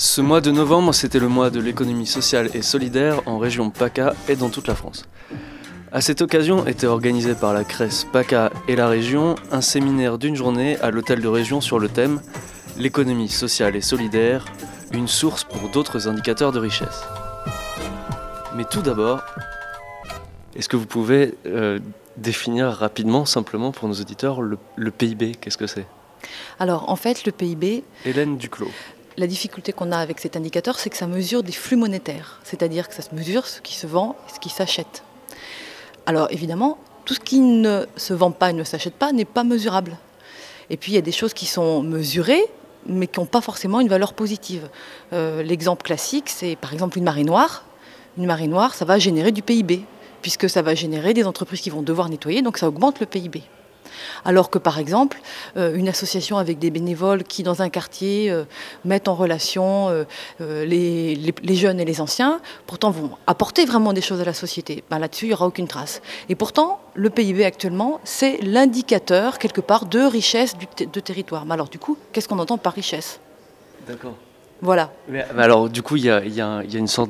Ce mois de novembre, c'était le mois de l'économie sociale et solidaire en région PACA et dans toute la France. À cette occasion était organisé par la CRES PACA et la région un séminaire d'une journée à l'hôtel de région sur le thème « L'économie sociale et solidaire, une source pour d'autres indicateurs de richesse ». Mais tout d'abord, est-ce que vous pouvez définir rapidement, simplement pour nos auditeurs, le PIB, qu'est-ce que c'est ? Alors en fait, le PIB... Hélène Duclos. La difficulté qu'on a avec cet indicateur, c'est que ça mesure des flux monétaires, c'est-à-dire que ça se mesure ce qui se vend et ce qui s'achète. Alors évidemment, tout ce qui ne se vend pas et ne s'achète pas n'est pas mesurable. Et puis il y a des choses qui sont mesurées, mais qui n'ont pas forcément une valeur positive. L'exemple classique, c'est par exemple une marée noire. Une marée noire, ça va générer du PIB, puisque ça va générer des entreprises qui vont devoir nettoyer, donc ça augmente le PIB. Alors que par exemple, une association avec des bénévoles qui dans un quartier mettent en relation les jeunes et les anciens, pourtant vont apporter vraiment des choses à la société. Ben, là-dessus, il n'y aura aucune trace. Et pourtant, le PIB actuellement, c'est l'indicateur quelque part de richesse de territoire. Mais alors du coup, qu'est-ce qu'on entend par richesse ? D'accord. Voilà. Mais alors du coup, il y a une sorte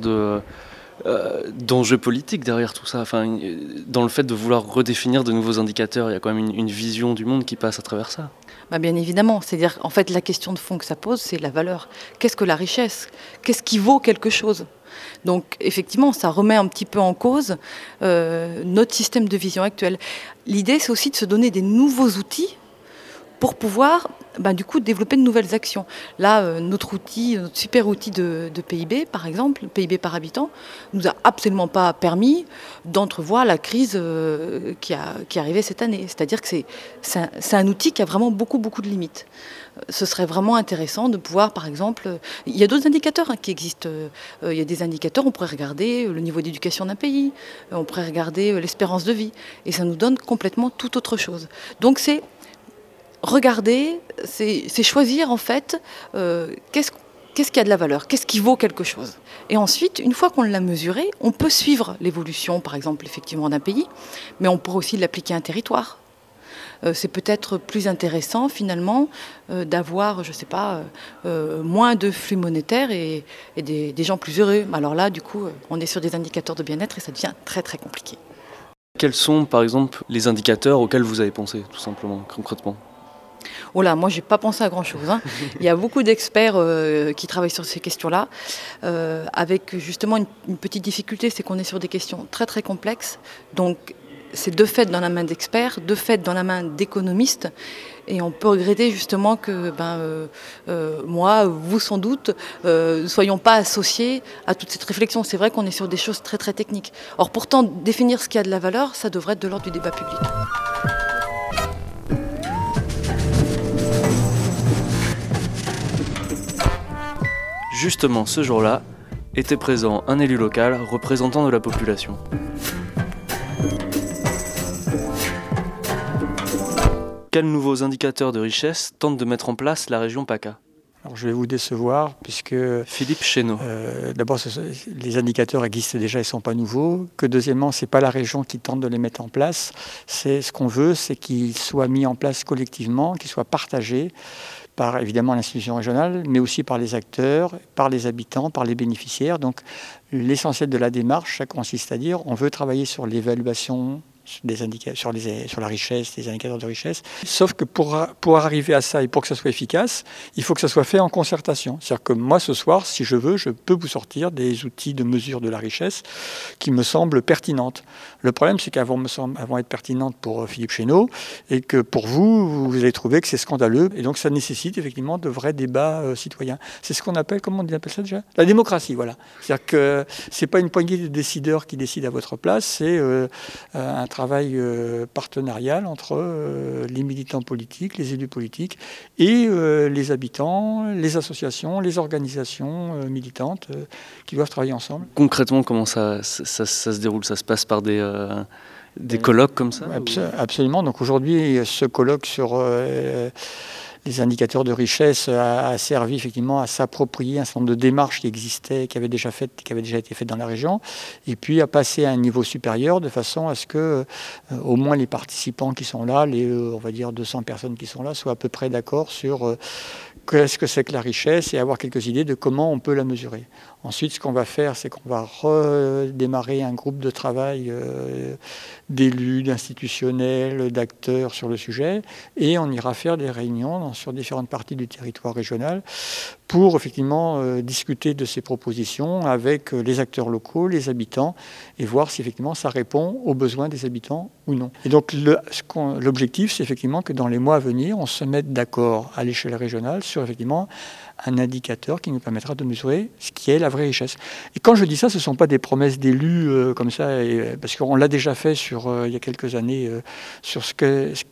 d'enjeu politique derrière tout ça, enfin, dans le fait de vouloir redéfinir de nouveaux indicateurs, il y a quand même une vision du monde qui passe à travers ça. Bah bien évidemment, c'est-à-dire en fait la question de fond que ça pose, c'est la valeur. Qu'est-ce que la richesse ? Qu'est-ce qui vaut quelque chose ? Donc effectivement, ça remet un petit peu en cause notre système de vision actuel. L'idée, c'est aussi de se donner des nouveaux outils pour pouvoir du coup développer de nouvelles actions. Là, notre super outil de PIB, par exemple, PIB par habitant, nous a absolument pas permis d'entrevoir la crise qui est arrivée cette année. C'est-à-dire que c'est un outil qui a vraiment beaucoup de limites. Ce serait vraiment intéressant de pouvoir, par exemple, il y a d'autres indicateurs qui existent. Il y a des indicateurs, on pourrait regarder le niveau d'éducation d'un pays, on pourrait regarder l'espérance de vie, et ça nous donne complètement tout autre chose. Donc c'est regarder, c'est choisir en fait qu'est-ce qui a de la valeur, qu'est-ce qui vaut quelque chose. Et ensuite, une fois qu'on l'a mesuré, on peut suivre l'évolution, par exemple, effectivement d'un pays, mais on pourrait aussi l'appliquer à un territoire. C'est peut-être plus intéressant finalement d'avoir, je sais pas, moins de flux monétaires et des gens plus heureux. Alors là, du coup, on est sur des indicateurs de bien-être et ça devient très compliqué. Quels sont, par exemple, les indicateurs auxquels vous avez pensé, tout simplement, concrètement ? Oh là, moi, j'ai pas pensé à grand-chose. Il y a beaucoup d'experts qui travaillent sur ces questions-là, avec justement une petite difficulté, c'est qu'on est sur des questions très complexes. Donc, c'est de fait dans la main d'experts, de fait dans la main d'économistes. Et on peut regretter justement que moi, vous sans doute, ne soyons pas associés à toute cette réflexion. C'est vrai qu'on est sur des choses très techniques. Or, pourtant, définir ce qui a de la valeur, ça devrait être de l'ordre du débat public. Justement, ce jour-là, était présent un élu local représentant de la population. Quels nouveaux indicateurs de richesse tente de mettre en place la région PACA ? Alors je vais vous décevoir puisque... Philippe Chénaud. D'abord, les indicateurs existent déjà, ils ne sont pas nouveaux. Que deuxièmement, ce n'est pas la région qui tente de les mettre en place. Ce qu'on veut, c'est qu'ils soient mis en place collectivement, qu'ils soient partagés par évidemment l'institution régionale, mais aussi par les acteurs, par les habitants, par les bénéficiaires. Donc l'essentiel de la démarche, ça consiste à dire on veut travailler sur l'évaluation sur la richesse, les indicateurs de richesse. Sauf que pour arriver à ça et pour que ça soit efficace, il faut que ça soit fait en concertation. C'est-à-dire que moi, ce soir, si je veux, je peux vous sortir des outils de mesure de la richesse qui me semblent pertinentes. Le problème, c'est qu'elles vont être pertinentes pour Philippe Chénaud et que pour vous, vous allez trouver que c'est scandaleux. Et donc, ça nécessite effectivement de vrais débats citoyens. C'est ce qu'on appelle, comment on appelle ça déjà ? La démocratie, voilà. C'est-à-dire que c'est pas une poignée de décideurs qui décident à votre place, c'est un travail partenarial entre les militants politiques, les élus politiques et les habitants, les associations, les organisations militantes qui doivent travailler ensemble. Concrètement, comment ça se déroule ? Ça se passe par des colloques comme ça ? Absolument. Donc aujourd'hui, ce colloque sur les indicateurs de richesse a servi effectivement à s'approprier un certain nombre de démarches qui existaient, qui avaient déjà été faites dans la région, et puis à passer à un niveau supérieur de façon à ce que au moins les participants qui sont là, on va dire 200 personnes qui sont là, soient à peu près d'accord sur qu'est-ce que c'est que la richesse et avoir quelques idées de comment on peut la mesurer. Ensuite, ce qu'on va faire, c'est qu'on va redémarrer un groupe de travail d'élus, d'institutionnels, d'acteurs sur le sujet, et on ira faire des réunions sur différentes parties du territoire régional pour effectivement discuter de ces propositions avec les acteurs locaux, les habitants, et voir si effectivement ça répond aux besoins des habitants ou non. Et donc l'objectif, c'est effectivement que dans les mois à venir, on se mette d'accord à l'échelle régionale sur effectivement un indicateur qui nous permettra de mesurer ce qui est la vraie richesse. Et quand je dis ça, ce ne sont pas des promesses d'élus comme ça, parce qu'on l'a déjà fait il y a quelques années sur ce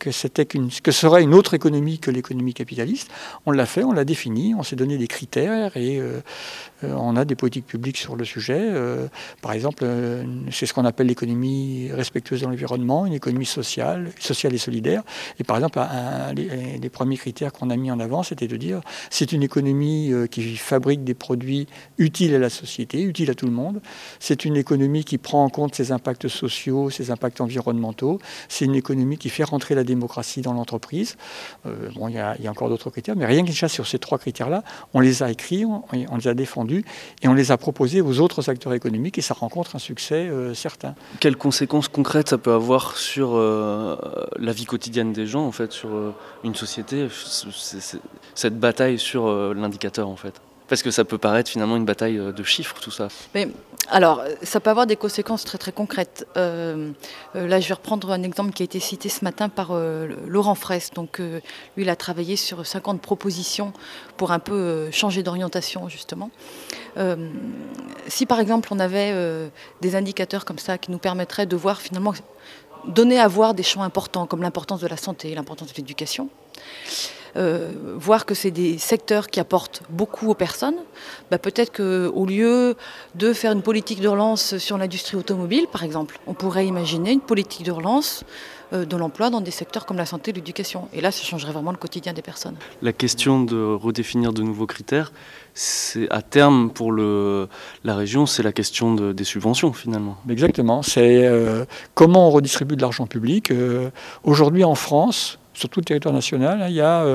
que serait une autre économie que l'économie capitaliste. On l'a fait, on l'a défini, on s'est donné des critères et on a des politiques publiques sur le sujet. Par exemple, c'est ce qu'on appelle l'économie respectueuse de l'environnement, une économie sociale et solidaire. Et par exemple, les premiers critères qu'on a mis en avant, c'était de dire c'est une économie qui fabrique des produits utiles à la société, utiles à tout le monde. C'est une économie qui prend en compte ses impacts sociaux, ses impacts environnementaux. C'est une économie qui fait rentrer la démocratie dans l'entreprise. Il y a encore d'autres critères, mais rien que déjà sur ces 3 critères-là, on les a écrits, on les a défendus et on les a proposés aux autres acteurs économiques et ça rencontre un succès certain. Quelles conséquences concrètes ça peut avoir sur la vie quotidienne des gens, en fait, sur une société, cette bataille sur l'indicateur, en fait? Parce que ça peut paraître finalement une bataille de chiffres, tout ça. Mais, alors, ça peut avoir des conséquences très très concrètes. Là, je vais reprendre un exemple qui a été cité ce matin par Laurent Fraisse. Donc, lui, il a travaillé sur 50 propositions pour un peu changer d'orientation, justement. Si, par exemple, on avait des indicateurs comme ça qui nous permettraient de voir finalement, donner à voir des champs importants, comme l'importance de la santé, l'importance de l'éducation, voir que c'est des secteurs qui apportent beaucoup aux personnes, peut-être qu'au lieu de faire une politique de relance sur l'industrie automobile, par exemple, on pourrait imaginer une politique de relance de l'emploi dans des secteurs comme la santé et l'éducation. Et là, ça changerait vraiment le quotidien des personnes. La question de redéfinir de nouveaux critères, c'est à terme pour la région, c'est la question des subventions finalement. Exactement, c'est comment on redistribue de l'argent public. Aujourd'hui en France, sur tout le territoire national, il y a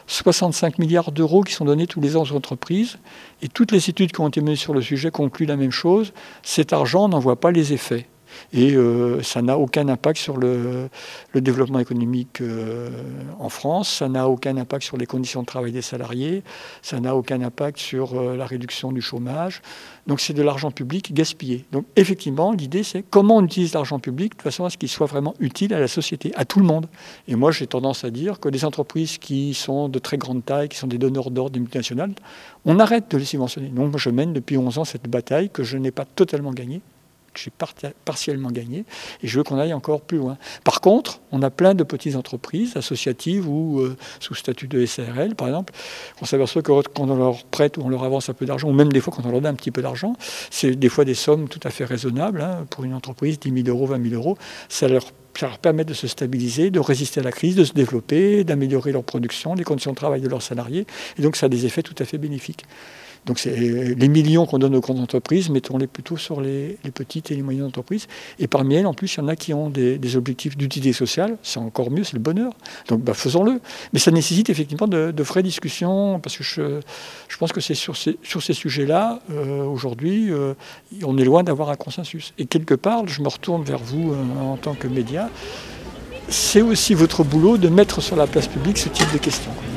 65 milliards d'euros qui sont donnés tous les ans aux entreprises. Et toutes les études qui ont été menées sur le sujet concluent la même chose. Cet argent n'en voit pas les effets. Et ça n'a aucun impact sur le développement économique en France, ça n'a aucun impact sur les conditions de travail des salariés, ça n'a aucun impact sur la réduction du chômage. Donc c'est de l'argent public gaspillé. Donc effectivement, l'idée c'est comment on utilise l'argent public de façon à ce qu'il soit vraiment utile à la société, à tout le monde. Et moi j'ai tendance à dire que les entreprises qui sont de très grande taille, qui sont des donneurs d'ordre, des multinationales, on arrête de les subventionner. Donc je mène depuis 11 ans cette bataille que je n'ai pas totalement gagnée, que j'ai partiellement gagné, et je veux qu'on aille encore plus loin. Par contre, on a plein de petites entreprises associatives ou sous statut de SARL, par exemple, on s'aperçoit que quand on leur prête ou on leur avance un peu d'argent, ou même des fois quand on leur donne un petit peu d'argent, c'est des fois des sommes tout à fait raisonnables, pour une entreprise, 10 000 euros, 20 000 euros, ça leur permet de se stabiliser, de résister à la crise, de se développer, d'améliorer leur production, les conditions de travail de leurs salariés, et donc ça a des effets tout à fait bénéfiques. Donc c'est les millions qu'on donne aux grandes entreprises, mettons-les plutôt sur les petites et les moyennes entreprises. Et parmi elles, en plus, il y en a qui ont des objectifs d'utilité sociale. C'est encore mieux, c'est le bonheur. Donc faisons-le. Mais ça nécessite effectivement de vraies discussions, parce que je pense que c'est sur ces sujets-là, aujourd'hui, on est loin d'avoir un consensus. Et quelque part, je me retourne vers vous en tant que média, c'est aussi votre boulot de mettre sur la place publique ce type de questions.